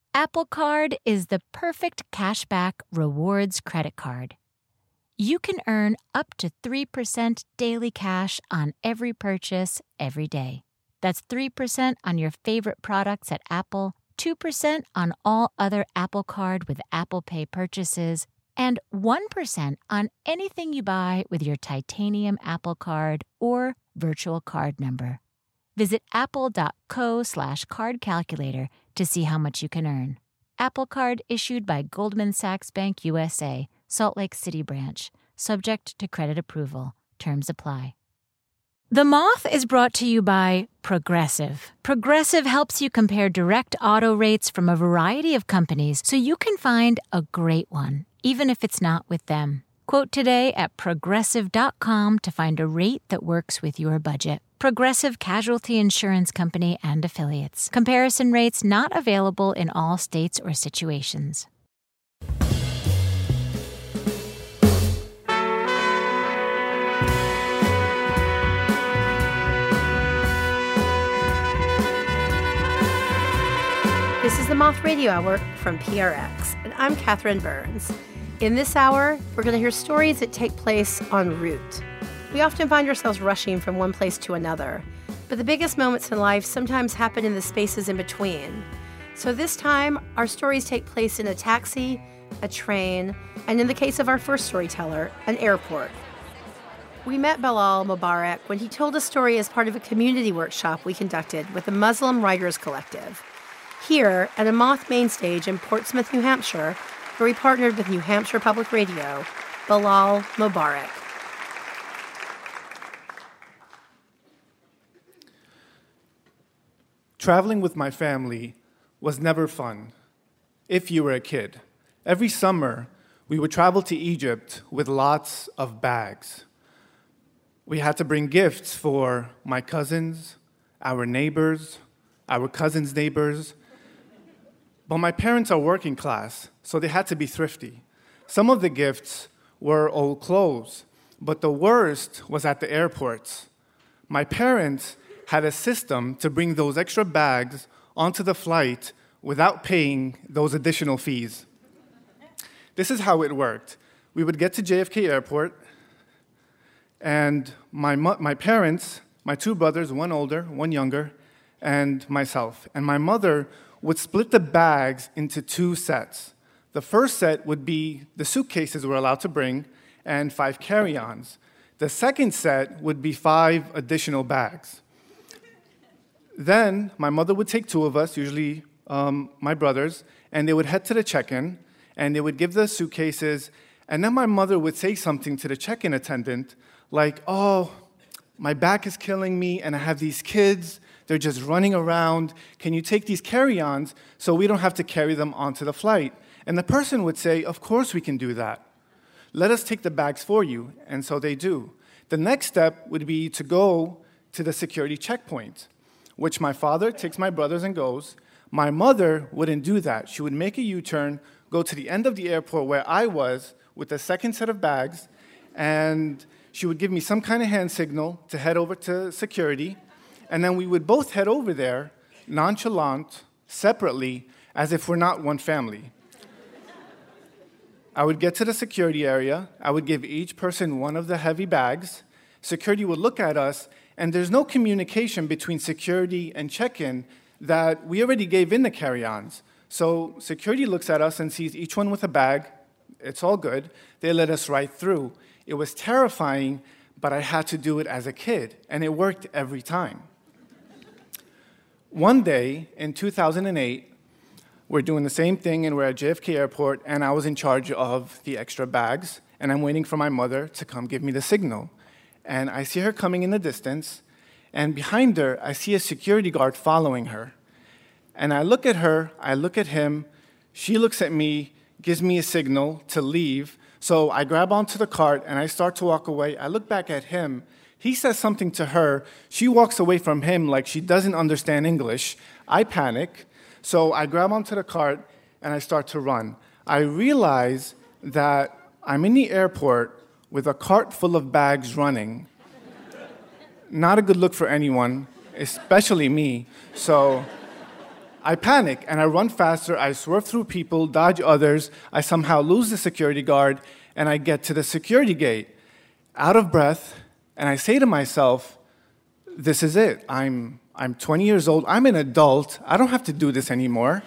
Apple Card is the perfect cashback rewards credit card. You can earn up to 3% daily cash on every purchase every day. That's 3% on your favorite products at Apple, 2% on all other Apple Card with Apple Pay purchases, and 1% on anything you buy with your titanium Apple Card or virtual card number. Visit apple.co/card calculator to see how much you can earn. Apple Card issued by Goldman Sachs Bank USA, Salt Lake City branch. Subject to credit approval. Terms apply. The Moth is brought to you by Progressive. Progressive helps you compare direct auto rates from a variety of companies so you can find a great one, even if it's not with them. Quote today at Progressive.com to find a rate that works with your budget. Progressive Casualty Insurance Company and Affiliates. Comparison rates not available in all states or situations. This is the Moth Radio Hour from PRX, and I'm Catherine Burns. In this hour, we're going to hear stories that take place en route. We often find ourselves rushing from one place to another, but the biggest moments in life sometimes happen in the spaces in between. So this time, our stories take place in a taxi, a train, and in the case of our first storyteller, an airport. We met Belal Mubarak when he told a story as part of a community workshop we conducted with the Muslim Writers Collective. Here, at a Moth main stage in Portsmouth, New Hampshire, where we partnered with New Hampshire Public Radio, Belal Mubarak. Traveling with my family was never fun, if you were a kid. Every summer, we would travel to Egypt with lots of bags. We had to bring gifts for my cousins, our neighbors, our cousins' neighbors. But my parents are working class, so they had to be thrifty. Some of the gifts were old clothes, but the worst was at the airports. My parents had a system to bring those extra bags onto the flight without paying those additional fees. This is how it worked. We would get to JFK Airport, and my parents, my two brothers, one older, one younger, and myself, and my mother would split the bags into two sets. The first set would be the suitcases we're allowed to bring and 5 carry-ons. The second set would be 5 additional bags. Then my mother would take 2 of us, usually my brothers, and they would head to the check-in, and they would give the suitcases, and then my mother would say something to the check-in attendant, like, "Oh, my back is killing me, and I have these kids. They're just running around. Can you take these carry-ons so we don't have to carry them onto the flight?" And the person would say, "Of course we can do that. Let us take the bags for you." And so they do. The next step would be to go to the security checkpoint, which my father takes my brothers and goes. My mother wouldn't do that. She would make a U-turn, go to the end of the airport where I was with the second set of bags, and she would give me some kind of hand signal to head over to security. And then we would both head over there, nonchalant, separately, as if we're not one family. I would get to the security area. I would give each person one of the heavy bags. Security would look at us, and there's no communication between security and check-in that we already gave in the carry-ons. So security looks at us and sees each one with a bag. It's all good. They let us right through. It was terrifying, but I had to do it as a kid, and it worked every time. One day, in 2008, we're doing the same thing, and we're at JFK Airport, and I was in charge of the extra bags, and I'm waiting for my mother to come give me the signal. And I see her coming in the distance, and behind her, I see a security guard following her. And I look at her, I look at him, she looks at me, gives me a signal to leave, so I grab onto the cart, and I start to walk away. I look back at him. He says something to her. She walks away from him like she doesn't understand English. I panic, so I grab onto the cart, and I start to run. I realize that I'm in the airport with a cart full of bags running. Not a good look for anyone, especially me. So I panic and I run faster. I swerve through people, dodge others. I somehow lose the security guard, and I get to the security gate, out of breath, and I say to myself, this is it. I'm 20 years old. I'm an adult. I don't have to do this anymore.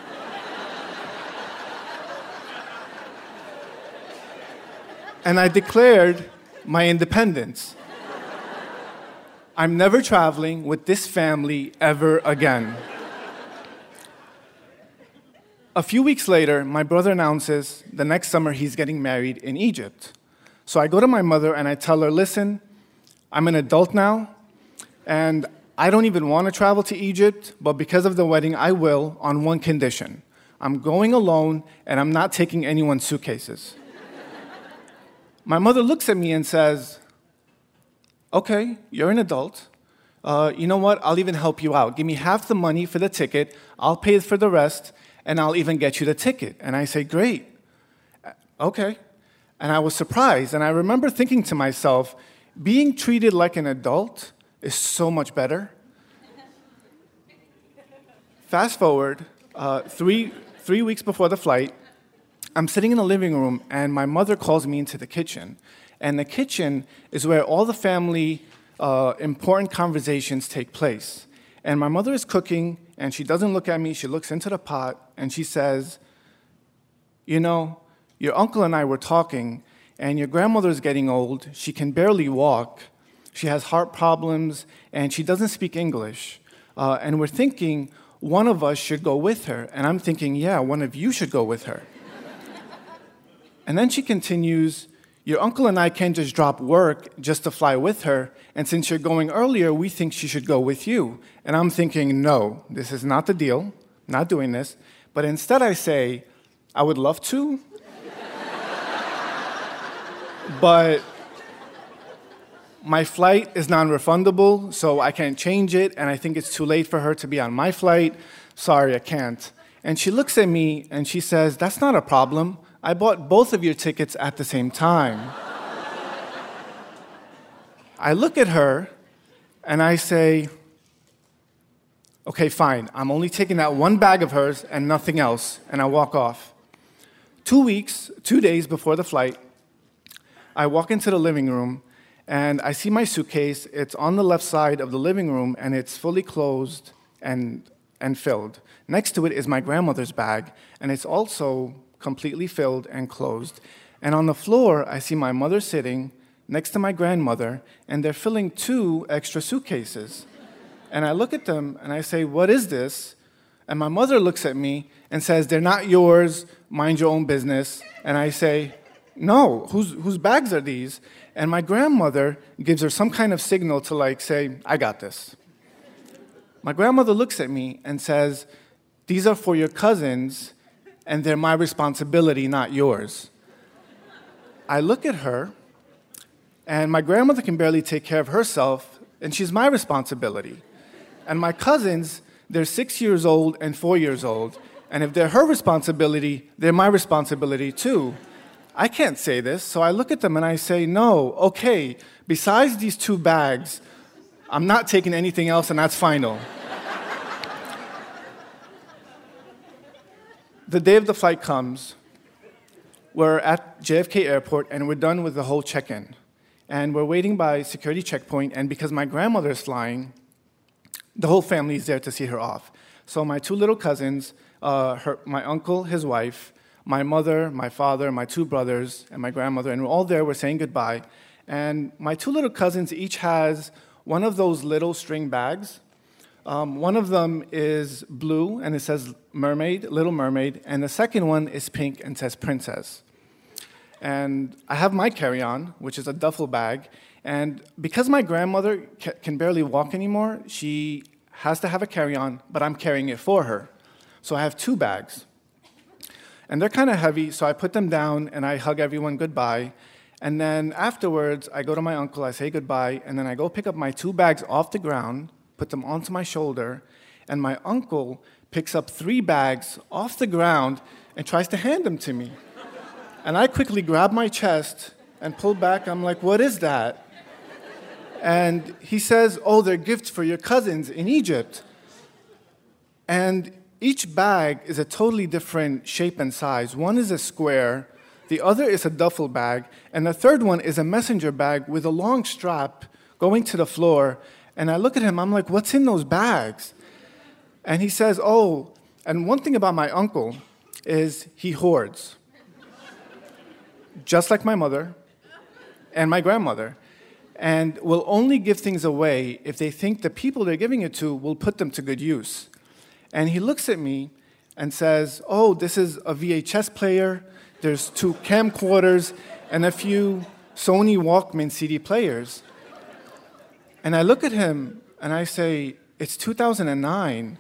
And I declared my independence. I'm never traveling with this family ever again. A few weeks later, my brother announces the next summer he's getting married in Egypt. So I go to my mother and I tell her, listen, I'm an adult now, and I don't even want to travel to Egypt, but because of the wedding, I will on one condition. I'm going alone, and I'm not taking anyone's suitcases. My mother looks at me and says, okay, you're an adult. You know what? I'll even help you out. Give me half the money for the ticket. I'll pay for the rest, and I'll even get you the ticket. And I say, great. Okay. And I was surprised, and I remember thinking to myself, being treated like an adult is so much better. Fast forward, 3 weeks before the flight, I'm sitting in the living room, and my mother calls me into the kitchen. And the kitchen is where all the family important conversations take place. And my mother is cooking, and she doesn't look at me. She looks into the pot, and she says, you know, your uncle and I were talking, and your grandmother's getting old. She can barely walk. She has heart problems, and she doesn't speak English. And we're thinking one of us should go with her. And I'm thinking, yeah, one of you should go with her. And then she continues, your uncle and I can't just drop work just to fly with her, and since you're going earlier, we think she should go with you. And I'm thinking, no, this is not the deal, not doing this. But instead I say, I would love to, but my flight is non-refundable, so I can't change it, and I think it's too late for her to be on my flight. Sorry, I can't. And she looks at me and she says, that's not a problem. I bought both of your tickets at the same time. I look at her and I say, okay, fine. I'm only taking that one bag of hers and nothing else, and I walk off. 2 days before the flight, I walk into the living room and I see my suitcase. It's on the left side of the living room and it's fully closed and filled. Next to it is my grandmother's bag, and it's also completely filled and closed. And on the floor, I see my mother sitting next to my grandmother, and they're filling 2 extra suitcases. And I look at them, and I say, what is this? And my mother looks at me and says, they're not yours, mind your own business. And I say, no, whose bags are these? And my grandmother gives her some kind of signal to say, I got this. My grandmother looks at me and says, these are for your cousins, and they're my responsibility, not yours. I look at her, and my grandmother can barely take care of herself, and she's my responsibility. And my cousins, they're 6 years old and 4 years old, and if they're her responsibility, they're my responsibility too. I can't say this, so I look at them and I say, no, okay, besides these 2 bags, I'm not taking anything else, and that's final. The day of the flight comes. We're at JFK Airport, and we're done with the whole check-in. And we're waiting by security checkpoint, and because my grandmother is flying, the whole family is there to see her off. So my 2 little cousins, my uncle, his wife, my mother, my father, my 2 brothers, and my grandmother, and we're all there, we're saying goodbye. And my 2 little cousins each has one of those little string bags. One of them is blue, and it says mermaid, Little Mermaid, and the second one is pink and says princess. And I have my carry-on, which is a duffel bag, and because my grandmother can barely walk anymore, she has to have a carry-on, but I'm carrying it for her. So I have 2 bags. And they're kind of heavy, so I put them down, and I hug everyone goodbye. And then afterwards, I go to my uncle, I say goodbye, and then I go pick up my 2 bags off the ground, put them onto my shoulder, and my uncle picks up 3 bags off the ground and tries to hand them to me. And I quickly grab my chest and pull back. I'm like, what is that? And he says, oh, they're gifts for your cousins in Egypt. And Each bag is a totally different shape and size. One is a square, the other is a duffel bag, and the third one is a messenger bag with a long strap going to the floor. And I look at him, I'm like, what's in those bags? And he says, oh, and one thing about my uncle is he hoards. Just like my mother and my grandmother. And will only give things away if they think the people they're giving it to will put them to good use. And he looks at me and says, oh, this is a VHS player, there's 2 camcorders, and a few Sony Walkman CD players. And I look at him and I say, it's 2009.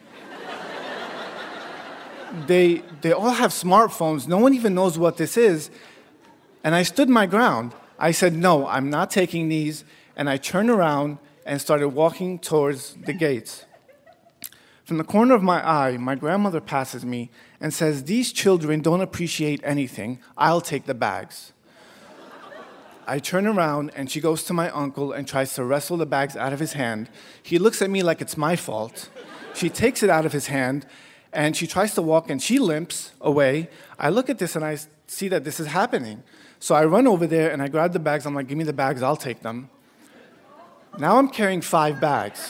They all have smartphones. No one even knows what this is. And I stood my ground. I said, no, I'm not taking these. And I turned around and started walking towards the gates. From the corner of my eye, my grandmother passes me and says, these children don't appreciate anything. I'll take the bags. I turn around and she goes to my uncle and tries to wrestle the bags out of his hand. He looks at me like it's my fault. She takes it out of his hand and she tries to walk and she limps away. I look at this and I see that this is happening. So I run over there and I grab the bags. I'm like, give me the bags, I'll take them. Now I'm carrying 5 bags.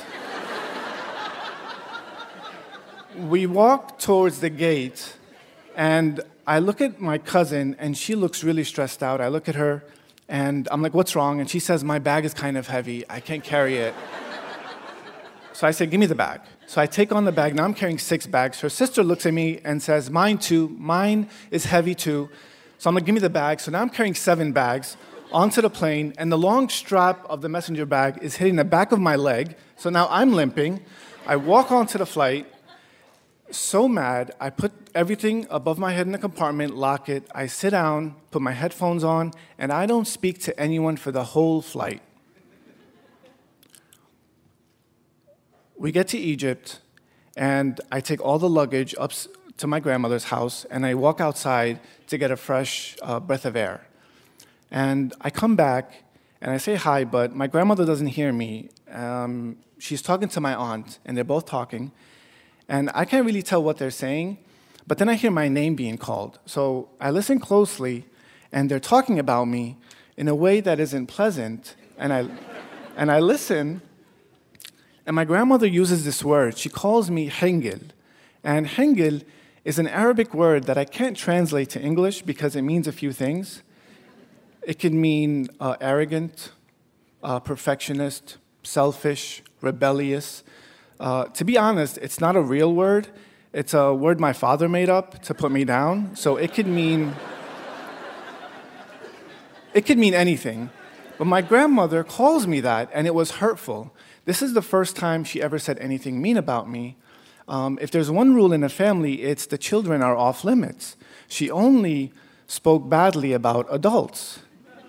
We walk towards the gate and I look at my cousin and she looks really stressed out. I look at her and I'm like, what's wrong? And she says, my bag is kind of heavy. I can't carry it. So I say, give me the bag. So I take on the bag. Now I'm carrying 6 bags. Her sister looks at me and says, mine too. Mine is heavy too. So I'm like, give me the bag. So now I'm carrying 7 bags onto the plane, and the long strap of the messenger bag is hitting the back of my leg. So now I'm limping. I walk onto the flight. So mad, I put everything above my head in the compartment, lock it. I sit down, put my headphones on, and I don't speak to anyone for the whole flight. We get to Egypt, and I take all the luggage up to my grandmother's house, and I walk outside to get a fresh breath of air. And I come back, and I say hi, but my grandmother doesn't hear me. She's talking to my aunt, and they're both talking. And I can't really tell what they're saying, but then I hear my name being called. So I listen closely, and they're talking about me in a way that isn't pleasant. And I listen, and my grandmother uses this word. She calls me hengel. And hengel is an Arabic word that I can't translate to English because it means a few things. It can mean arrogant, perfectionist, selfish, rebellious. To be honest, it's not a real word. It's a word my father made up to put me down. So it could mean anything. But my grandmother calls me that, and it was hurtful. This is the first time she ever said anything mean about me. If there's one rule in a family, it's the children are off limits. She only spoke badly about adults.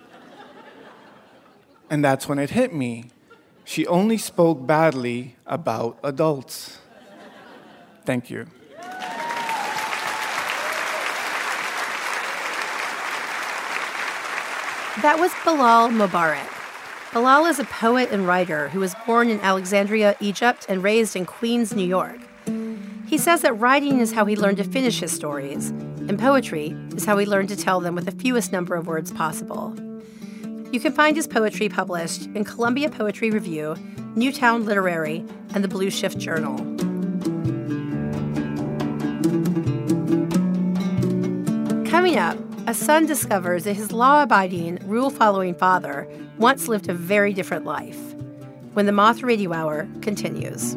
And that's when it hit me. She only spoke badly about adults. Thank you. That was Bilal Mubarak. Bilal is a poet and writer who was born in Alexandria, Egypt, and raised in Queens, New York. He says that writing is how he learned to finish his stories, and poetry is how he learned to tell them with the fewest number of words possible. You can find his poetry published in Columbia Poetry Review, Newtown Literary, and the Blue Shift Journal. Coming up, a son discovers that his law-abiding, rule-following father once lived a very different life. When the Moth Radio Hour continues.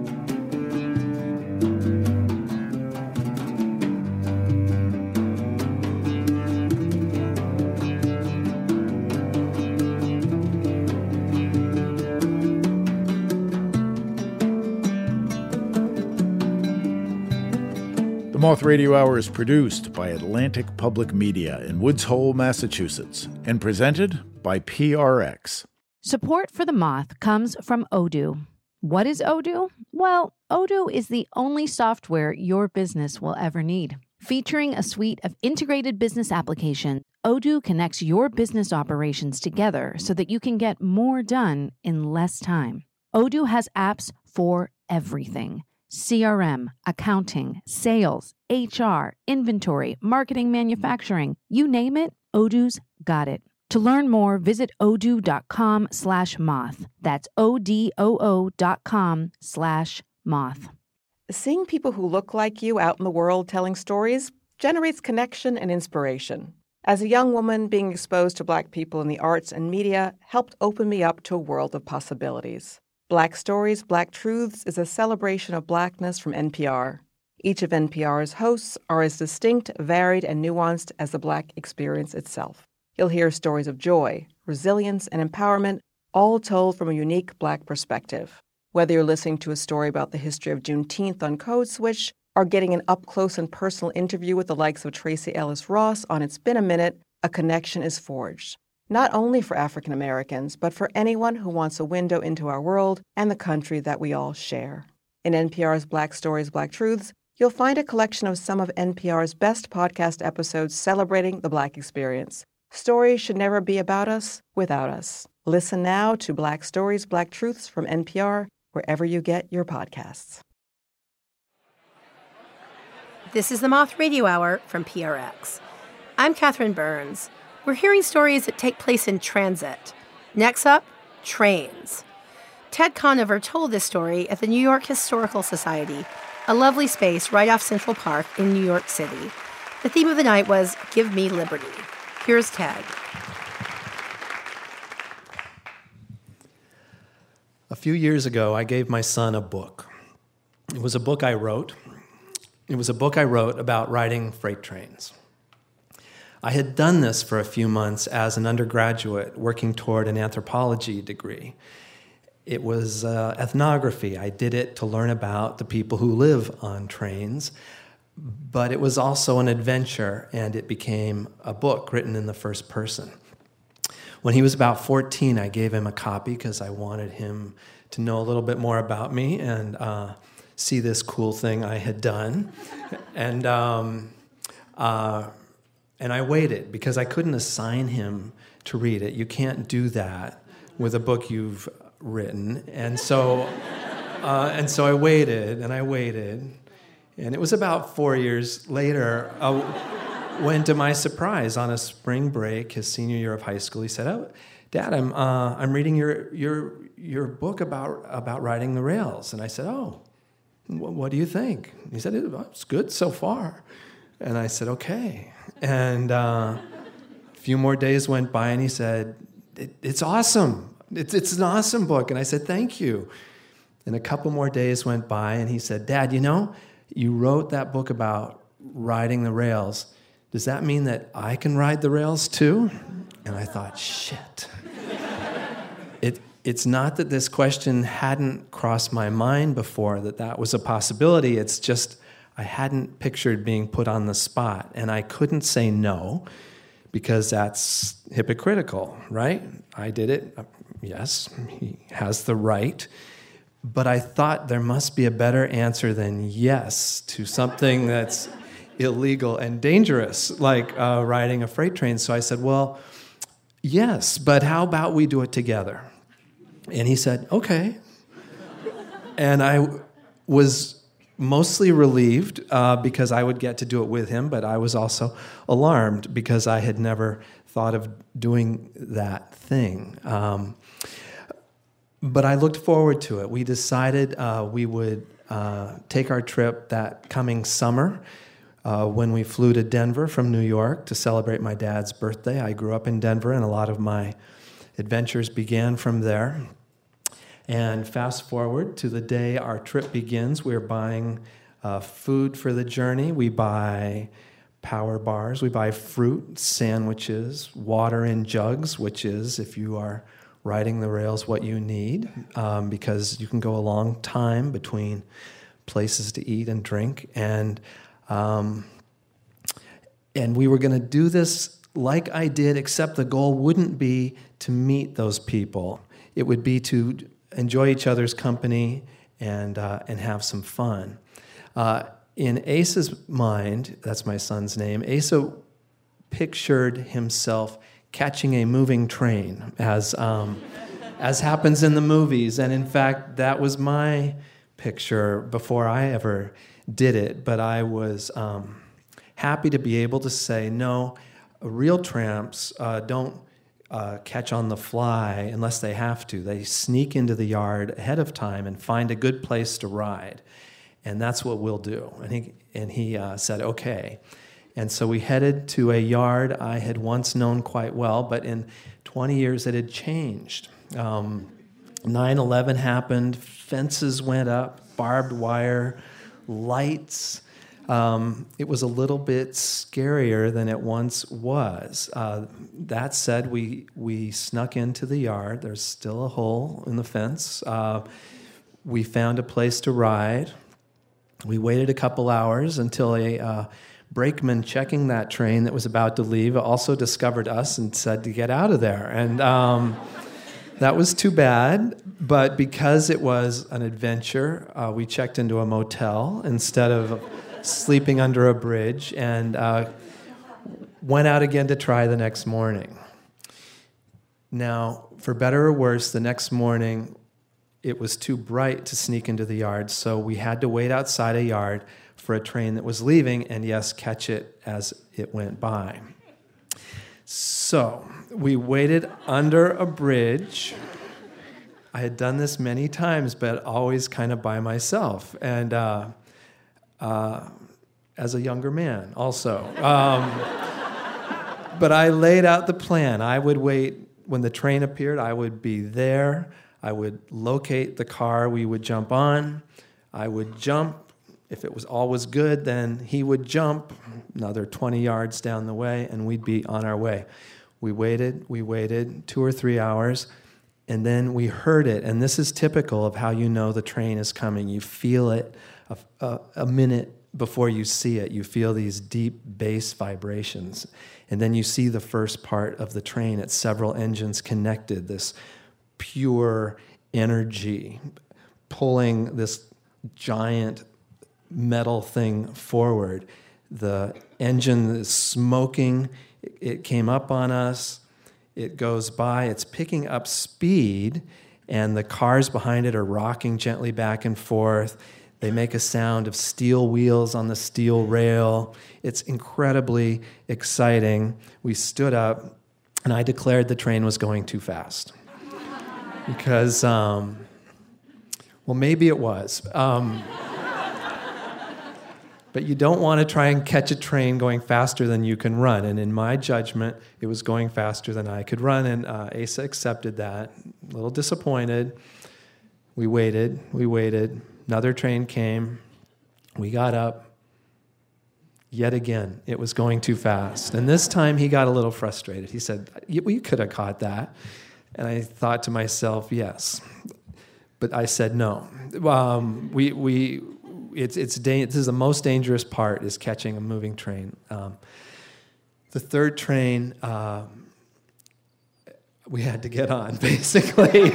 The Moth Radio Hour is produced by Atlantic Public Media in Woods Hole, Massachusetts, and presented by PRX. Support for The Moth comes from Odoo. What is Odoo? Well, Odoo is the only software your business will ever need. Featuring a suite of integrated business applications, Odoo connects your business operations together so that you can get more done in less time. Odoo has apps for everything: CRM, accounting, sales, HR, inventory, marketing, manufacturing, you name it, Odoo's got it. To learn more, visit odoo.com/moth. That's odoo.com/moth. Seeing people who look like you out in the world telling stories generates connection and inspiration. As a young woman, being exposed to Black people in the arts and media helped open me up to a world of possibilities. Black Stories, Black Truths is a celebration of Blackness from NPR. Each of NPR's hosts are as distinct, varied, and nuanced as the Black experience itself. You'll hear stories of joy, resilience, and empowerment, all told from a unique Black perspective. Whether you're listening to a story about the history of Juneteenth on Code Switch or getting an up-close and personal interview with the likes of Tracee Ellis Ross on It's Been a Minute, a connection is forged. Not only for African Americans, but for anyone who wants a window into our world and the country that we all share. In NPR's Black Stories, Black Truths, you'll find a collection of some of NPR's best podcast episodes celebrating the Black experience. Stories should never be about us without us. Listen now to Black Stories, Black Truths from NPR, wherever you get your podcasts. This is the Moth Radio Hour from PRX. I'm Catherine Burns. We're hearing stories that take place in transit. Next up, trains. Ted Conover told this story at the New York Historical Society, a lovely space right off Central Park in New York City. The theme of the night was Give Me Liberty. Here's Ted. A few years ago, I gave my son a book. It was a book I wrote. It was a book I wrote about riding freight trains. I had done this for a few months as an undergraduate working toward an anthropology degree. It was ethnography. I did it to learn about the people who live on trains, but it was also an adventure, and it became a book written in the first person. When he was about 14, I gave him a copy because I wanted him to know a little bit more about me and see this cool thing I had done. And I waited because I couldn't assign him to read it. You can't do that with a book you've written. And so I waited, and it was about 4 years later when, to my surprise, on a spring break, his senior year of high school, he said, "Oh, Dad, I'm reading your book about riding the rails." And I said, "Oh, what do you think?" He said, "It's good so far." And I said, "Okay." And a few more days went by, and he said, "It's awesome. It's an awesome book." And I said, "Thank you." And a couple more days went by, and he said, "Dad, you wrote that book about riding the rails. Does that mean that I can ride the rails too?" And I thought, shit. It's not that this question hadn't crossed my mind before, that was a possibility. It's just I hadn't pictured being put on the spot, and I couldn't say no because that's hypocritical, right? I did it. Yes, he has the right. But I thought there must be a better answer than yes to something that's illegal and dangerous, like riding a freight train. So I said, "Well, yes, but how about we do it together?" And he said, "Okay." And I was mostly relieved because I would get to do it with him, but I was also alarmed because I had never thought of doing that thing. But I looked forward to it. We decided we would take our trip that coming summer when we flew to Denver from New York to celebrate my dad's birthday. I grew up in Denver, and a lot of my adventures began from there. And fast forward to the day our trip begins. We're buying food for the journey. We buy power bars. We buy fruit, sandwiches, water in jugs, which is, if you are riding the rails, what you need, because you can go a long time between places to eat and drink. And we were going to do this like I did, except the goal wouldn't be to meet those people. It would be to enjoy each other's company and have some fun. In Asa's mind, that's my son's name, Asa pictured himself catching a moving train, as happens in the movies. And in fact, that was my picture before I ever did it, but I was happy to be able to say, no, real tramps don't catch on the fly unless they have to. They sneak into the yard ahead of time and find a good place to ride. And that's what we'll do. And he said, okay. And so we headed to a yard I had once known quite well, but in 20 years it had changed. 9/11 happened, fences went up, barbed wire, lights. It was a little bit scarier than it once was. That said, we snuck into the yard. There's still a hole in the fence. We found a place to ride. We waited a couple hours until a brakeman checking that train that was about to leave also discovered us and said to get out of there. And that was too bad, but because it was an adventure, we checked into a motel instead of sleeping under a bridge, and went out again to try the next morning. Now, for better or worse, the next morning, it was too bright to sneak into the yard, so we had to wait outside a yard for a train that was leaving, and yes, catch it as it went by. So we waited under a bridge. I had done this many times, but always kind of by myself, and as a younger man also. But I laid out the plan. I would wait. When the train appeared, I would be there. I would locate the car we would jump on. I would jump. If it was all was good, then he would jump another 20 yards down the way, and we'd be on our way. We waited 2 or 3 hours, and then we heard it. And this is typical of how you know the train is coming. You feel it a minute before you see it. You feel these deep bass vibrations. And then you see the first part of the train. It's several engines connected, this pure energy pulling this giant metal thing forward. The engine is smoking. It came up on us. It goes by. It's picking up speed, and the cars behind it are rocking gently back and forth. They make a sound of steel wheels on the steel rail. It's incredibly exciting. We stood up, and I declared the train was going too fast. Because, well, maybe it was. But you don't want to try and catch a train going faster than you can run. And in my judgment, it was going faster than I could run, and Asa accepted that. A little disappointed. We waited. Another train came. We got up. Yet again, it was going too fast. And this time he got a little frustrated. He said, "We could have caught that." And I thought to myself, yes. But I said no. This is the most dangerous part, is catching a moving train. The third train, we had to get on, basically.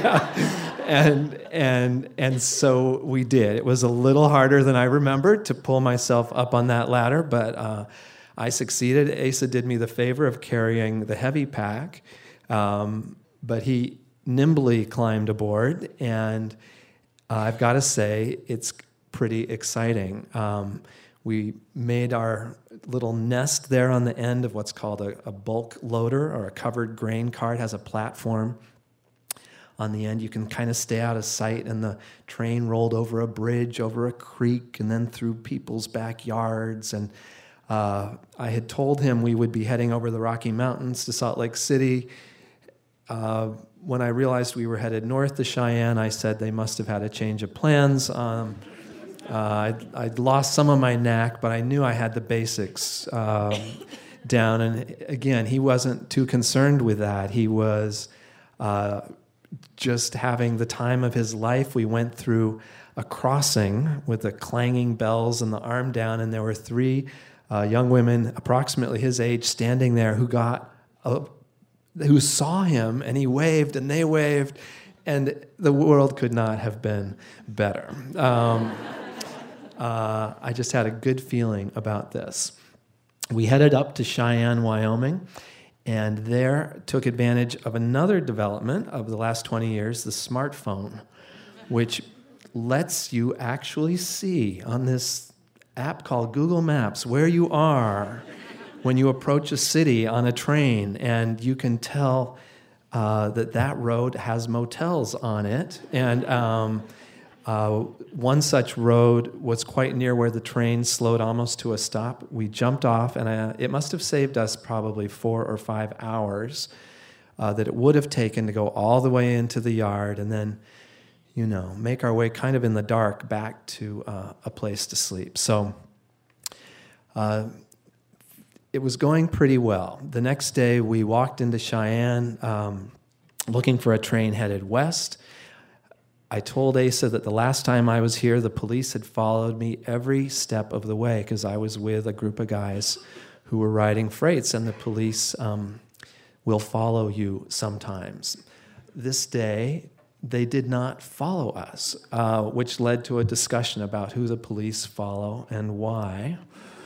And so we did. It was a little harder than I remembered to pull myself up on that ladder, but I succeeded. Asa did me the favor of carrying the heavy pack, but he nimbly climbed aboard, and I've got to say, it's pretty exciting. We made our little nest there on the end of what's called a bulk loader, or a covered grain car. It has a platform on the end. You can kind of stay out of sight, and the train rolled over a bridge, over a creek, and then through people's backyards. And I had told him we would be heading over the Rocky Mountains to Salt Lake City. When I realized we were headed north to Cheyenne, I said they must have had a change of plans. I'd lost some of my knack, but I knew I had the basics down. And again, he wasn't too concerned with that. He was just having the time of his life. We went through a crossing with the clanging bells and the arm down, and there were 3 young women approximately his age standing there who saw him, and he waved and they waved, and the world could not have been better. I just had a good feeling about this. We headed up to Cheyenne, Wyoming, and there took advantage of another development of the last 20 years, the smartphone, which lets you actually see on this app called Google Maps where you are when you approach a city on a train, and you can tell that road has motels on it. And one such road was quite near where the train slowed almost to a stop. We jumped off, and it must have saved us probably 4 or 5 hours that it would have taken to go all the way into the yard and then, make our way kind of in the dark back to a place to sleep. So it was going pretty well. The next day, we walked into Cheyenne looking for a train headed west. I told Asa that the last time I was here, the police had followed me every step of the way because I was with a group of guys who were riding freights, and the police will follow you sometimes. This day, they did not follow us, which led to a discussion about who the police follow and why.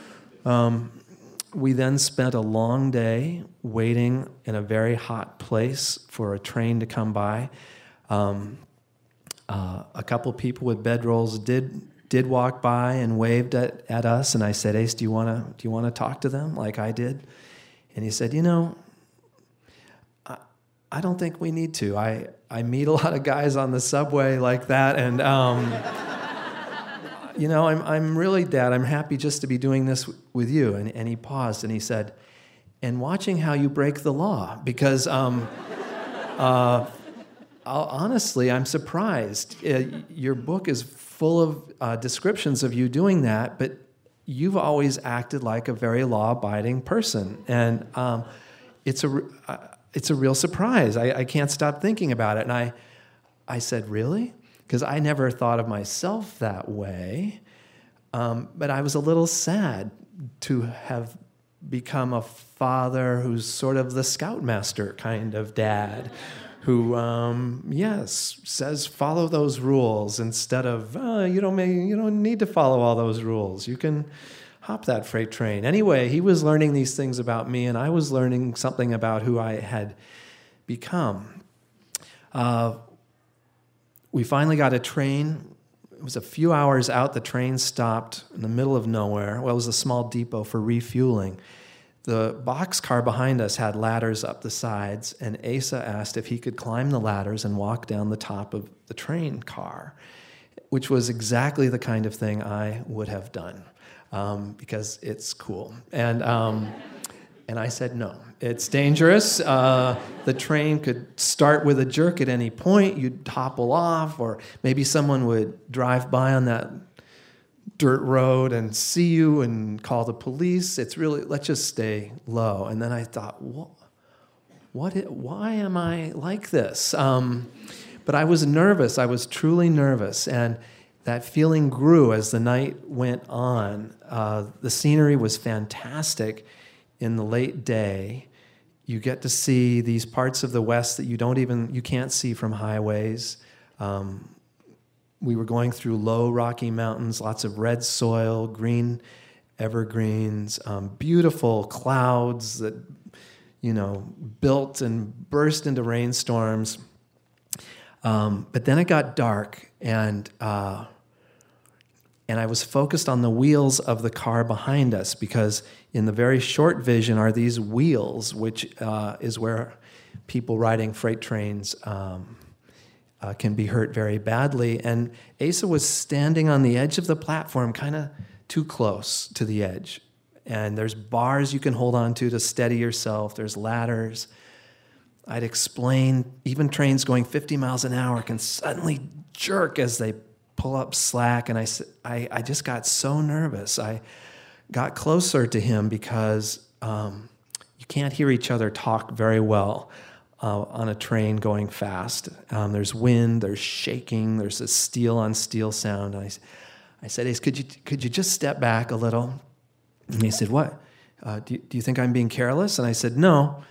We then spent a long day waiting in a very hot place for a train to come by. A couple people with bedrolls did walk by and waved at us, and I said, "Ace, do you want to talk to them like I did?" And he said, I don't think we need to. I meet a lot of guys on the subway like that, and I'm really, Dad, I'm happy just to be doing this with you. And he paused and he said, "And watching how you break the law, because honestly, I'm surprised. Your book is full of descriptions of you doing that, but you've always acted like a very law-abiding person, and it's a real surprise. I can't stop thinking about it." And I said, "Really?" Because I never thought of myself that way, but I was a little sad to have become a father who's sort of the scoutmaster kind of dad, who, says follow those rules instead of, you don't need to follow all those rules. You can hop that freight train. Anyway, he was learning these things about me, and I was learning something about who I had become. We finally got a train. It was a few hours out. The train stopped in the middle of nowhere. Well, it was a small depot for refueling. The boxcar behind us had ladders up the sides, and Asa asked if he could climb the ladders and walk down the top of the train car, which was exactly the kind of thing I would have done, because it's cool. And I said, no, it's dangerous. The train could start with a jerk at any point. You'd topple off, or maybe someone would drive by on that dirt road and see you and call the police. Let's just stay low. And then I thought, why am I like this? But I was nervous. I was truly nervous. And that feeling grew as the night went on. The scenery was fantastic in the late day. You get to see these parts of the West that you can't see from highways. We were going through low Rocky Mountains, lots of red soil, green evergreens, beautiful clouds that, built and burst into rainstorms. But then it got dark, and I was focused on the wheels of the car behind us, because in the very short vision are these wheels, which is where people riding freight trains can be hurt very badly. And Asa was standing on the edge of the platform, kind of too close to the edge. And there's bars you can hold on to steady yourself. There's ladders. I'd explain, even trains going 50 miles an hour can suddenly jerk as they pull up slack. And I just got so nervous. I got closer to him because you can't hear each other talk very well on a train going fast. There's wind, there's shaking, there's a steel on steel sound. And I said, "Ace, could you just step back a little?" And he said, "What? Do you think I'm being careless?" And I said, No,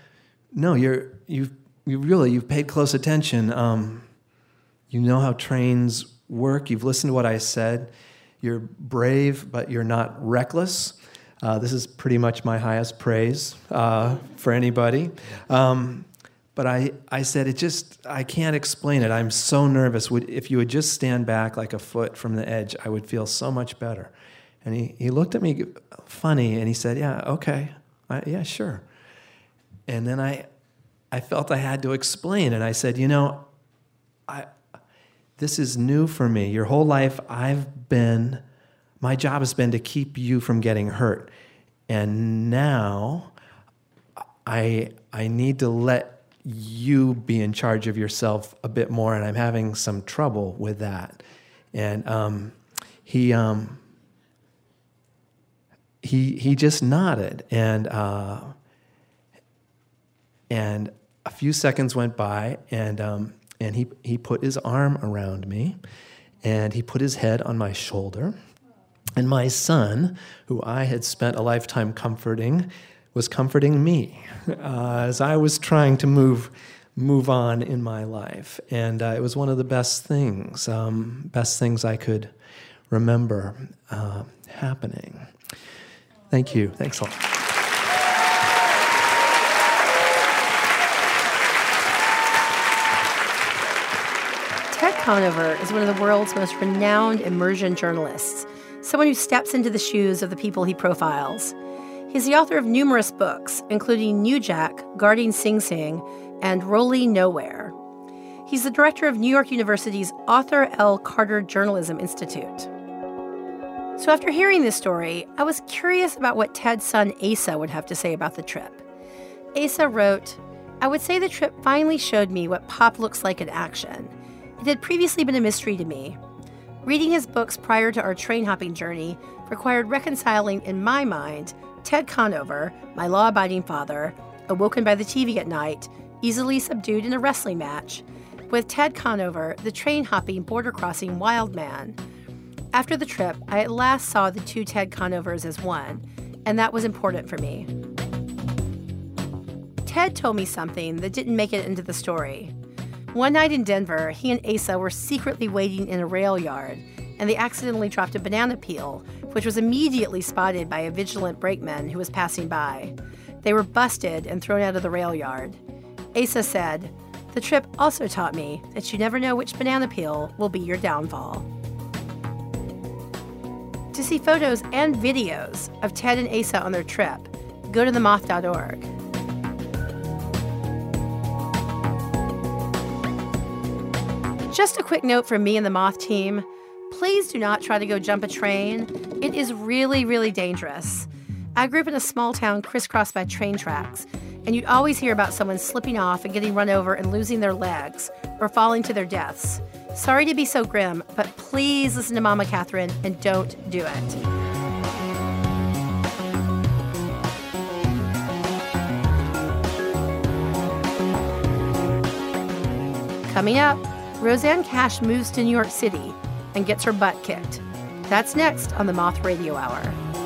you've paid close attention. You know how trains work. You've listened to what I said. You're brave, but you're not reckless. This is pretty much my highest praise for anybody. But But I said, I can't explain it. I'm so nervous. If you would just stand back like a foot from the edge, I would feel so much better. And he looked at me funny, and he said, yeah, okay, yeah, sure. And then I felt I had to explain, and I said, this is new for me. Your whole life, my job has been to keep you from getting hurt. And now I need to let you be in charge of yourself a bit more, and I'm having some trouble with that. And he just nodded, and a few seconds went by, and he put his arm around me, and he put his head on my shoulder. And my son, who I had spent a lifetime comforting, was comforting me as I was trying to move on in my life. And it was one of the best things I could remember happening. Thank you. Thanks a lot. Ted Conover is one of the world's most renowned immersion journalists, someone who steps into the shoes of the people he profiles. He's the author of numerous books, including New Jack, Guarding Sing Sing, and Rolly Nowhere. He's the director of New York University's Arthur L. Carter Journalism Institute. So after hearing this story, I was curious about what Ted's son Asa would have to say about the trip. Asa wrote, "I would say the trip finally showed me what pop looks like in action. It had previously been a mystery to me. Reading his books prior to our train hopping journey required reconciling in my mind Ted Conover, my law-abiding father, awoken by the TV at night, easily subdued in a wrestling match, with Ted Conover, the train-hopping, border-crossing wild man. After the trip, I at last saw the two Ted Conovers as one, and that was important for me." Ted told me something that didn't make it into the story. One night in Denver, he and Asa were secretly waiting in a rail yard, and they accidentally dropped a banana peel, which was immediately spotted by a vigilant brakeman who was passing by. They were busted and thrown out of the rail yard. Asa said, "The trip also taught me that you never know which banana peel will be your downfall." To see photos and videos of Ted and Asa on their trip, go to themoth.org. Just a quick note from me and the Moth team. Please do not try to go jump a train. It is really, really dangerous. I grew up in a small town crisscrossed by train tracks, and you'd always hear about someone slipping off and getting run over and losing their legs or falling to their deaths. Sorry to be so grim, but please listen to Mama Catherine and don't do it. Coming up, Rosanne Cash moves to New York City and gets her butt kicked. That's next on the Moth Radio Hour.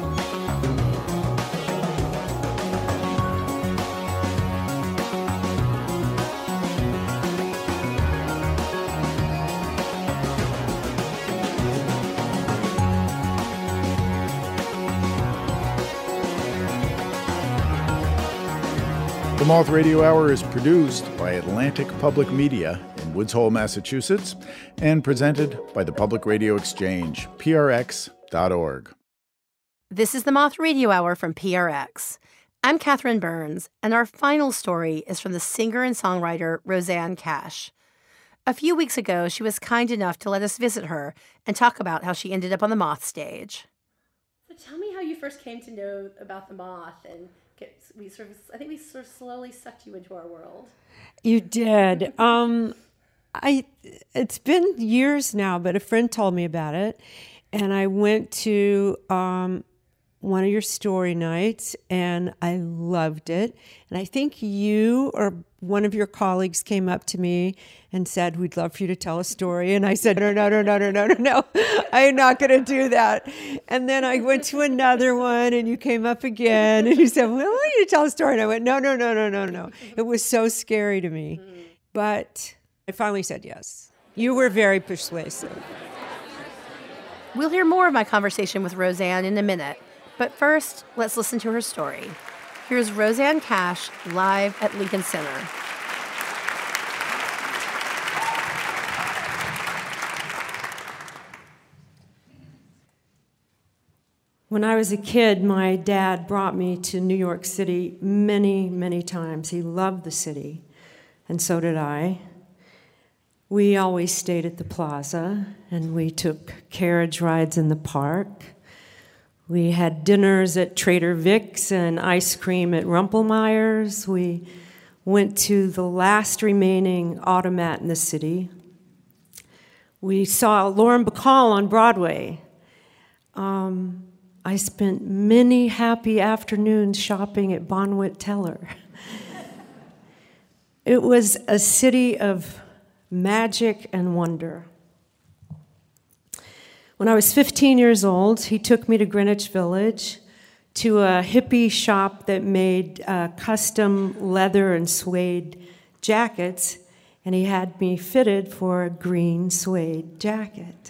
The Moth Radio Hour is produced by Atlantic Public Media in Woods Hole, Massachusetts, and presented by the Public Radio Exchange, prx.org. This is the Moth Radio Hour from PRX. I'm Catherine Burns, and our final story is from the singer and songwriter Rosanne Cash. A few weeks ago, she was kind enough to let us visit her and talk about how she ended up on the Moth stage. So tell me how you first came to know about the Moth, and I think we sort of slowly sucked you into our world. You did. It's been years now, but a friend told me about it, and I went to one of your story nights, and I loved it. And I think you or one of your colleagues came up to me and said, "We'd love for you to tell a story." And I said, no, I'm not going to do that. And then I went to another one, and you came up again, and you said, "Well, I want you to tell a story." And I went, no. It was so scary to me. But I finally said yes. You were very persuasive. We'll hear more of my conversation with Rosanne in a minute. But first, let's listen to her story. Here's Rosanne Cash live at Lincoln Center. When I was a kid, my dad brought me to New York City many, many times. He loved the city, and so did I. We always stayed at the plaza, and we took carriage rides in the park. We had dinners at Trader Vic's and ice cream at Rumpelmeyer's. We went to the last remaining automat in the city. We saw Lauren Bacall on Broadway. I spent many happy afternoons shopping at Bonwit Teller. It was a city of magic and wonder. When I was 15 years old, he took me to Greenwich Village to a hippie shop that made custom leather and suede jackets, and he had me fitted for a green suede jacket.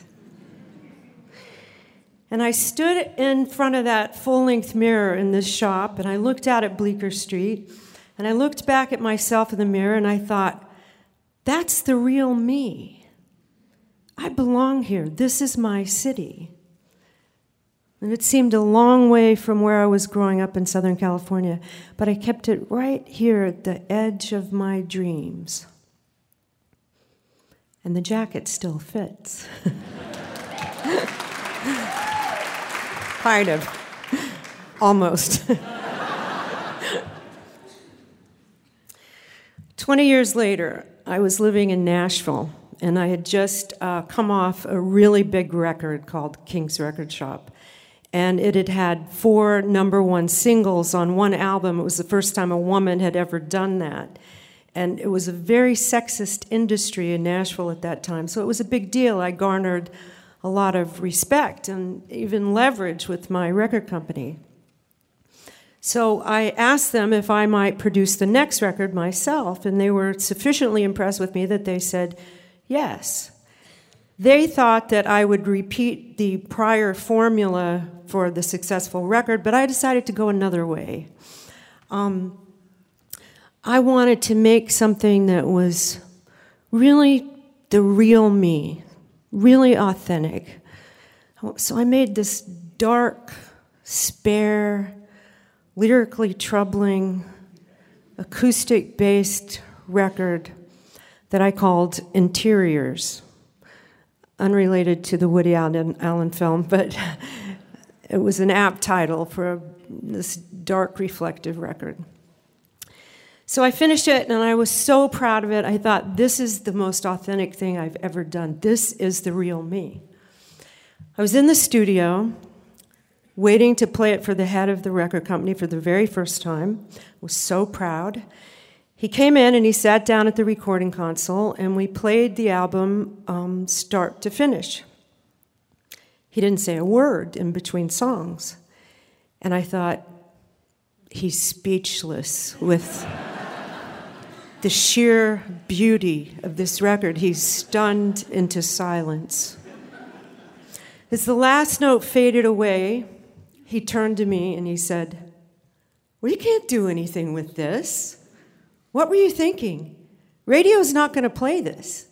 And I stood in front of that full-length mirror in this shop, and I looked out at Bleecker Street, and I looked back at myself in the mirror, and I thought, that's the real me. I belong here. This is my city. And it seemed a long way from where I was growing up in Southern California, but I kept it right here at the edge of my dreams. And the jacket still fits. Kind of. Almost. 20 years later, I was living in Nashville, and I had just come off a really big record called King's Record Shop. And it had had 4 #1 singles on one album. It was the first time a woman had ever done that. And it was a very sexist industry in Nashville at that time, so it was a big deal. I garnered a lot of respect and even leverage with my record company. So I asked them if I might produce the next record myself, and they were sufficiently impressed with me that they said yes. They thought that I would repeat the prior formula for the successful record, but I decided to go another way. I wanted to make something that was really the real me, really authentic. So I made this dark, spare, lyrically troubling, acoustic-based record that I called Interiors, unrelated to the Woody Allen film, but it was an apt title for this dark, reflective record. So I finished it, and I was so proud of it. I thought, this is the most authentic thing I've ever done. This is the real me. I was in the studio, waiting to play it for the head of the record company for the very first time. I was so proud. He came in, and he sat down at the recording console, and we played the album start to finish. He didn't say a word in between songs. And I thought, he's speechless with the sheer beauty of this record. He's stunned into silence. As the last note faded away, he turned to me and he said, "Well, you can't do anything with this. What were you thinking? Radio's not going to play this."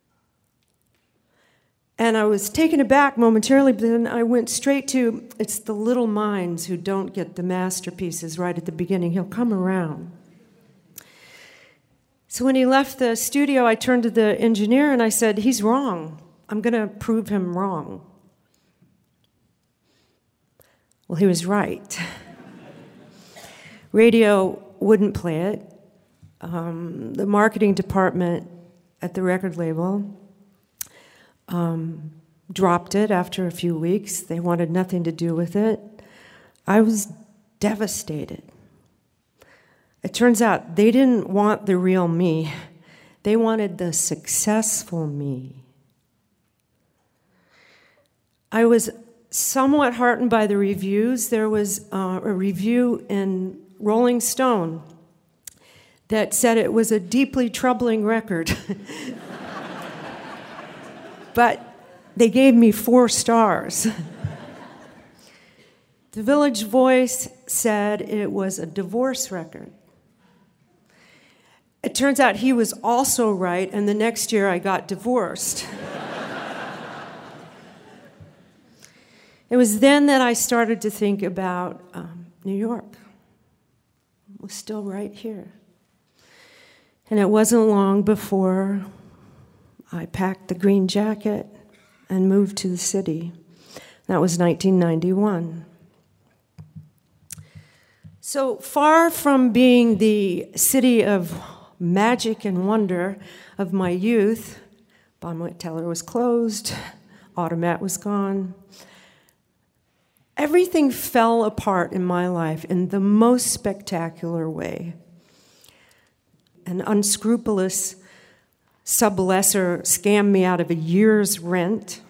And I was taken aback momentarily, but then I went straight to, it's the little minds who don't get the masterpieces right at the beginning. He'll come around. So when he left the studio, I turned to the engineer and I said, "He's wrong. I'm going to prove him wrong." Well, he was right. Radio wouldn't play it. The marketing department at the record label dropped it after a few weeks. They wanted nothing to do with it. I was devastated. It turns out they didn't want the real me. They wanted the successful me. I was somewhat heartened by the reviews. There was a review in Rolling Stone that said it was a deeply troubling record. But they gave me 4 stars. The Village Voice said it was a divorce record. It turns out he was also right, and the next year I got divorced. It was then that I started to think about New York. It was still right here. And it wasn't long before I packed the green jacket and moved to the city. That was 1991. So far from being the city of magic and wonder of my youth, Bonwit Teller was closed, Automat was gone. Everything fell apart in my life in the most spectacular way. An unscrupulous sublessor scammed me out of a year's rent.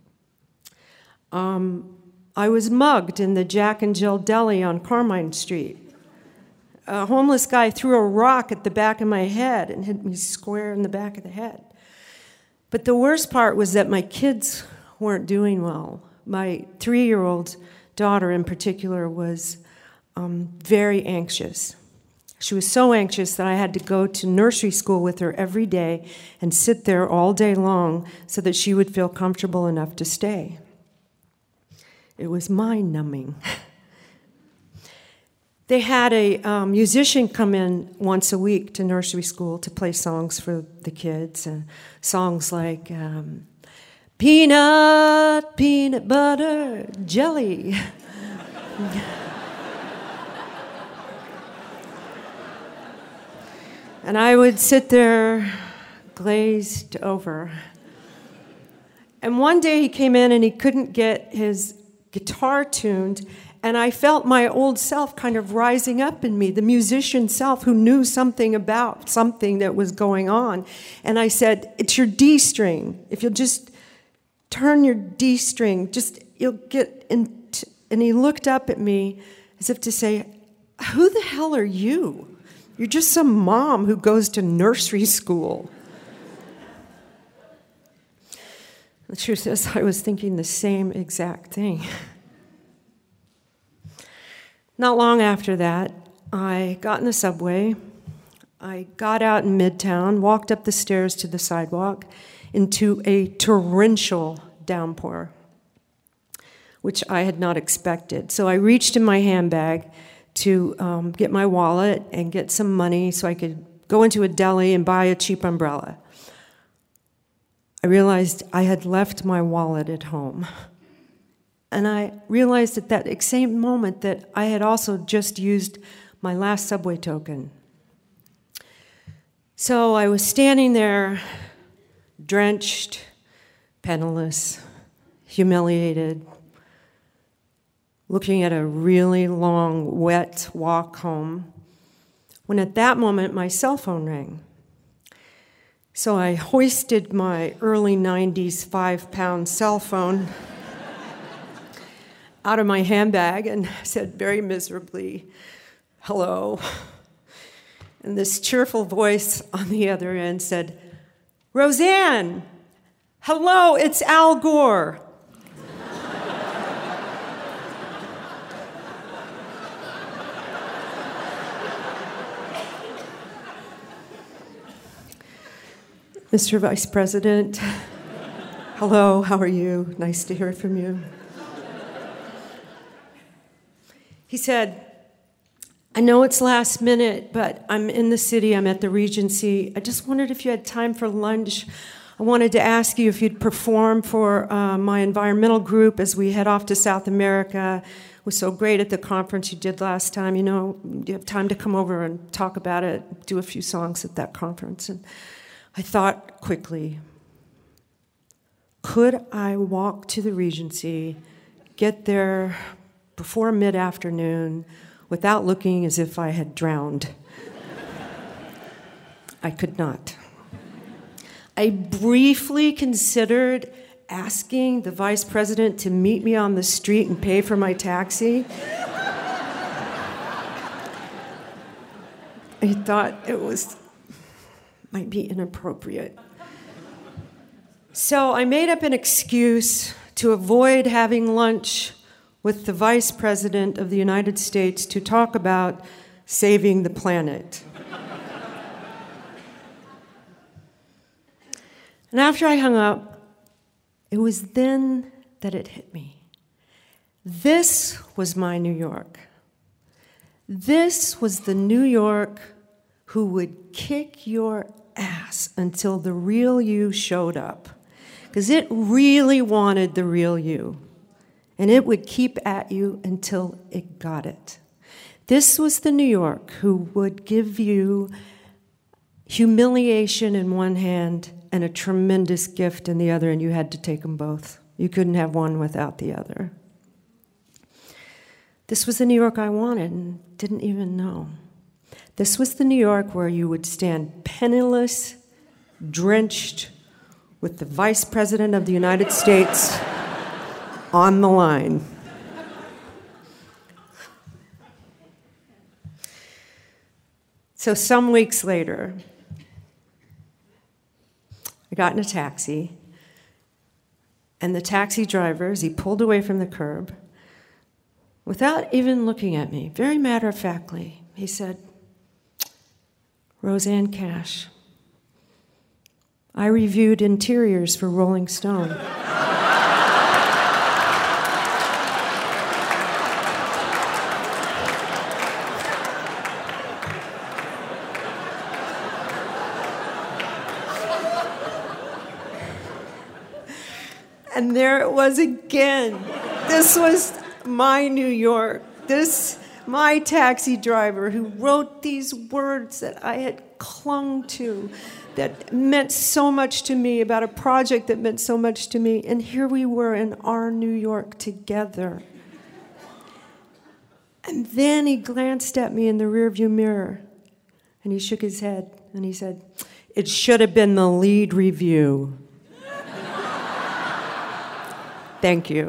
I was mugged in the Jack and Jill Deli on Carmine Street. A homeless guy threw a rock at the back of my head and hit me square in the back of the head. But the worst part was that my kids weren't doing well. My 3-year-old daughter in particular was very anxious. She was so anxious that I had to go to nursery school with her every day and sit there all day long so that she would feel comfortable enough to stay. It was mind-numbing. They had a musician come in once a week to nursery school to play songs for the kids, and songs like peanut, peanut butter, jelly. And I would sit there glazed over. And one day he came in and he couldn't get his guitar tuned, and I felt my old self kind of rising up in me, the musician self who knew something about something that was going on. And I said, "It's your D string. If you'll just turn your D string, you'll get into." And he looked up at me as if to say, "Who the hell are you? You're just some mom who goes to nursery school." The truth is, I was thinking the same exact thing. Not long after that, I got in the subway. I got out in Midtown, walked up the stairs to the sidewalk into a torrential downpour, which I had not expected. So I reached in my handbag to get my wallet and get some money so I could go into a deli and buy a cheap umbrella. I realized I had left my wallet at home. And I realized at that same moment that I had also just used my last subway token. So I was standing there, drenched, penniless, humiliated, looking at a really long, wet walk home, when at that moment my cell phone rang. So I hoisted my early 90s 5-pound cell phone out of my handbag and said very miserably, "Hello." And this cheerful voice on the other end said, "Roseanne, hello, it's Al Gore." Mr. Vice President, hello, how are you? Nice to hear from you. He said, "I know it's last minute, but I'm in the city, I'm at the Regency. I just wondered if you had time for lunch. I wanted to ask you if you'd perform for my environmental group as we head off to South America. It was so great at the conference you did last time. You know, do you have time to come over and talk about it, do a few songs at that conference?" And I thought quickly, could I walk to the Regency, get there before mid-afternoon without looking as if I had drowned? I could not. I briefly considered asking the vice president to meet me on the street and pay for my taxi. I thought it might be inappropriate. So I made up an excuse to avoid having lunch with the Vice President of the United States to talk about saving the planet. And after I hung up, it was then that it hit me. This was my New York. This was the New York who would kick your ass until the real you showed up. Because it really wanted the real you. And it would keep at you until it got it. This was the New York who would give you humiliation in one hand and a tremendous gift in the other, and you had to take them both. You couldn't have one without the other. This was the New York I wanted and didn't even know. This was the New York where you would stand penniless, drenched, with the Vice President of the United States on the line. So some weeks later, I got in a taxi, and the taxi driver, as he pulled away from the curb, without even looking at me, very matter-of-factly, he said, "Rosanne Cash, I reviewed interiors for Rolling Stone." And there it was again. This was my New York. My taxi driver who wrote these words that I had clung to, that meant so much to me, about a project that meant so much to me. And here we were in our New York together. And then he glanced at me in the rearview mirror, and he shook his head, and he said, "It should have been the lead review." Thank you.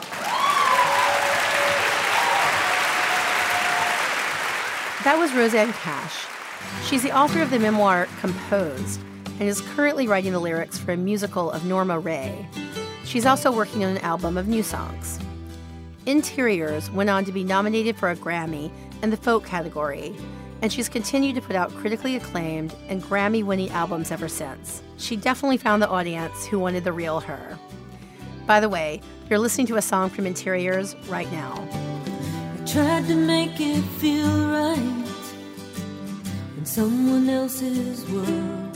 That was Rosanne Cash. She's the author of the memoir Composed and is currently writing the lyrics for a musical of Norma Rae. She's also working on an album of new songs. Interiors went on to be nominated for a Grammy in the folk category, and she's continued to put out critically acclaimed and Grammy-winning albums ever since. She definitely found the audience who wanted the real her. By the way, you're listening to a song from Interiors right now. I tried to make it feel right in someone else's world.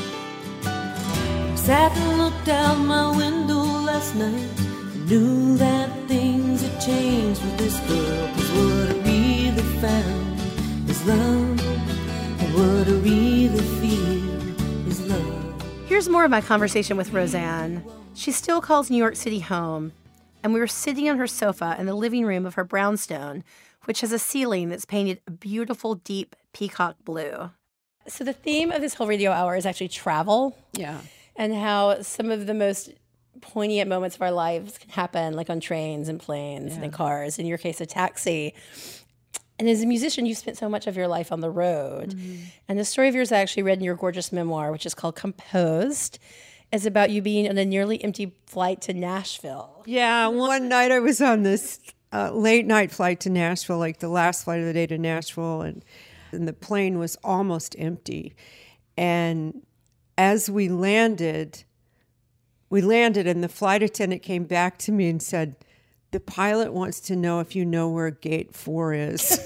I sat and looked out my window last night and knew that things had changed with this girl. 'Cause what I really found is love, and what I really feel is love. Here's more of my conversation with Rosanne. She still calls New York City home, and we were sitting on her sofa in the living room of her brownstone, which has a ceiling that's painted a beautiful, deep peacock blue. So the theme of this whole radio hour is actually travel. Yeah. And how some of the most poignant moments of our lives can happen, like on trains and planes and in cars, in your case, a taxi. And as a musician, you spent so much of your life on the road. Mm-hmm. And the story of yours I actually read in your gorgeous memoir, which is called Composed, is about you being on a nearly empty flight to Nashville. Yeah, one night I was on this late night flight to Nashville, like the last flight of the day to Nashville, and the plane was almost empty. And as we landed, and the flight attendant came back to me and said, "The pilot wants to know if you know where gate 4 is."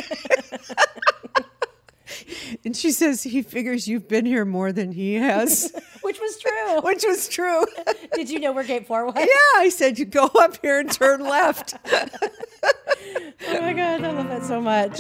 And she says, "He figures you've been here more than he has." Which was true. Which was true. Did you know where gate 4 was? Yeah, I said, "You go up here and turn left." Oh my God, I love that so much.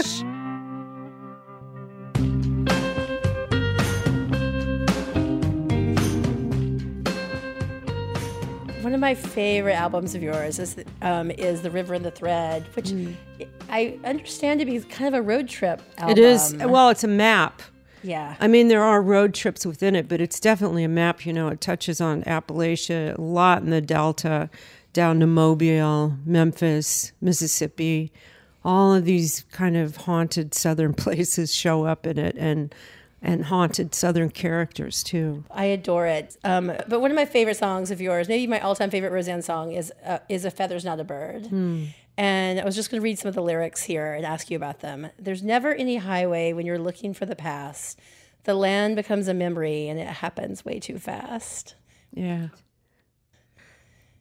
One of my favorite albums of yours is The River and the Thread, which I understand to be kind of a road trip album. It is. Well, it's a map. Yeah. I mean, there are road trips within it, but it's definitely a map. You know, it touches on Appalachia, a lot in the Delta, down to Mobile, Memphis, Mississippi. All of these kind of haunted southern places show up in it, and haunted southern characters too. I adore it. But one of my favorite songs of yours, maybe my all-time favorite Rosanne song, is A Feather's Not a Bird. And I was just going to read some of the lyrics here and ask you about them. There's never any highway when you're looking for the past. The land becomes a memory and it happens way too fast. Yeah.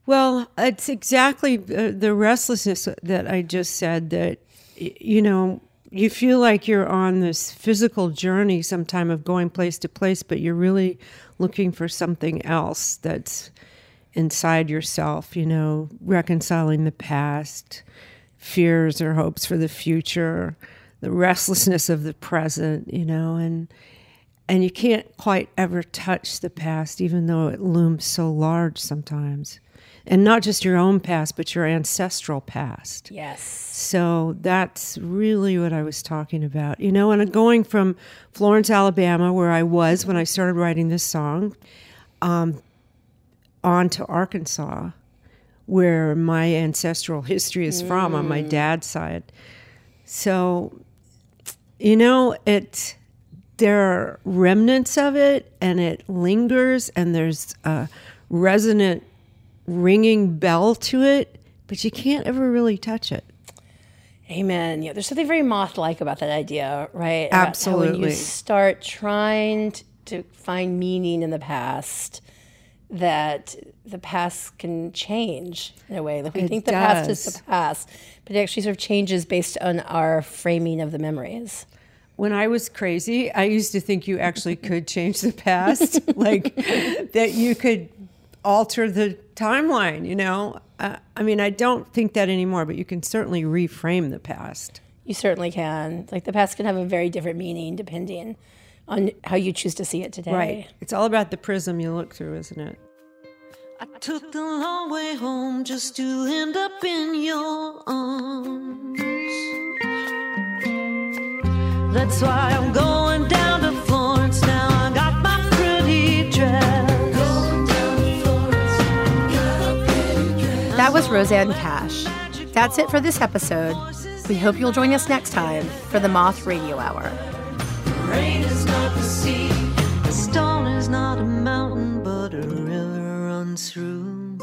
Well, it's exactly the restlessness that I just said, that, you know, you feel like you're on this physical journey sometime of going place to place, but you're really looking for something else that's inside yourself, you know, reconciling the past, fears or hopes for the future, the restlessness of the present, you know, and you can't quite ever touch the past, even though it looms so large sometimes. And not just your own past, but your ancestral past. Yes. So that's really what I was talking about. You know, and going from Florence, Alabama, where I was when I started writing this song, on to Arkansas, where my ancestral history is from on my dad's side. So, you know, there are remnants of it, and it lingers, and there's a resonant ringing bell to it, but you can't ever really touch it. Amen. Yeah, there's something very moth-like about that idea, right? Absolutely. About how when you start trying to find meaning in the past, that the past can change in a way. Like we think the past is the past, but it actually sort of changes based on our framing of the memories. When I was crazy, I used to think you actually could change the past, like that you could alter the timeline, you know? I mean, I don't think that anymore, but you can certainly reframe the past. You certainly can. Like the past can have a very different meaning depending on how you choose to see it today. Right. It's all about the prism you look through, isn't it? I took the long way home just to end up in your arms. That's why I'm going down to Florence now. I got my pretty dress. That was Rosanne Cash. That's it for this episode. We hope you'll join us next time for the Moth Radio Hour. Rain is not the sea, a stone is not a mountain, but a river runs through me.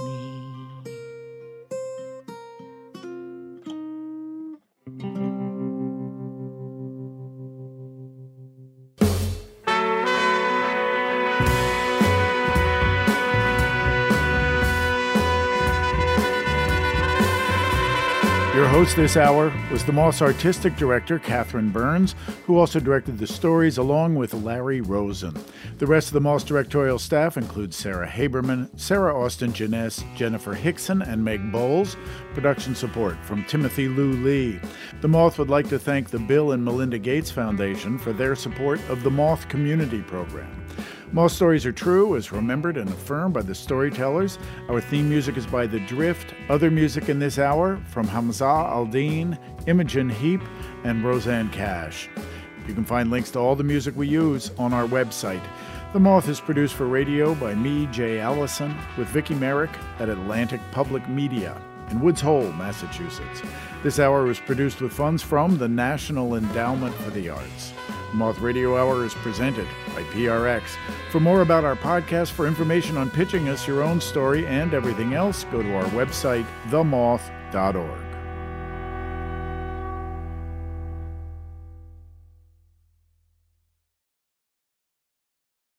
Your host this hour was the Moth's artistic director, Catherine Burns, who also directed the stories along with Larry Rosen. The rest of the Moth's directorial staff includes Sarah Haberman, Sarah Austin Jeunesse, Jennifer Hickson, and Meg Bowles. Production support from Timothy Lou Lee. The Moth would like to thank the Bill and Melinda Gates Foundation for their support of the Moth Community Program. Moth Stories Are True is remembered and affirmed by the storytellers. Our theme music is by The Drift. Other music in this hour from Hamza Aldin, Imogen Heap, and Rosanne Cash. You can find links to all the music we use on our website. The Moth is produced for radio by me, Jay Allison, with Vicki Merrick at Atlantic Public Media in Woods Hole, Massachusetts. This hour was produced with funds from the National Endowment for the Arts. The Moth Radio Hour is presented by PRX. For more about our podcast, for information on pitching us your own story and everything else, go to our website, themoth.org.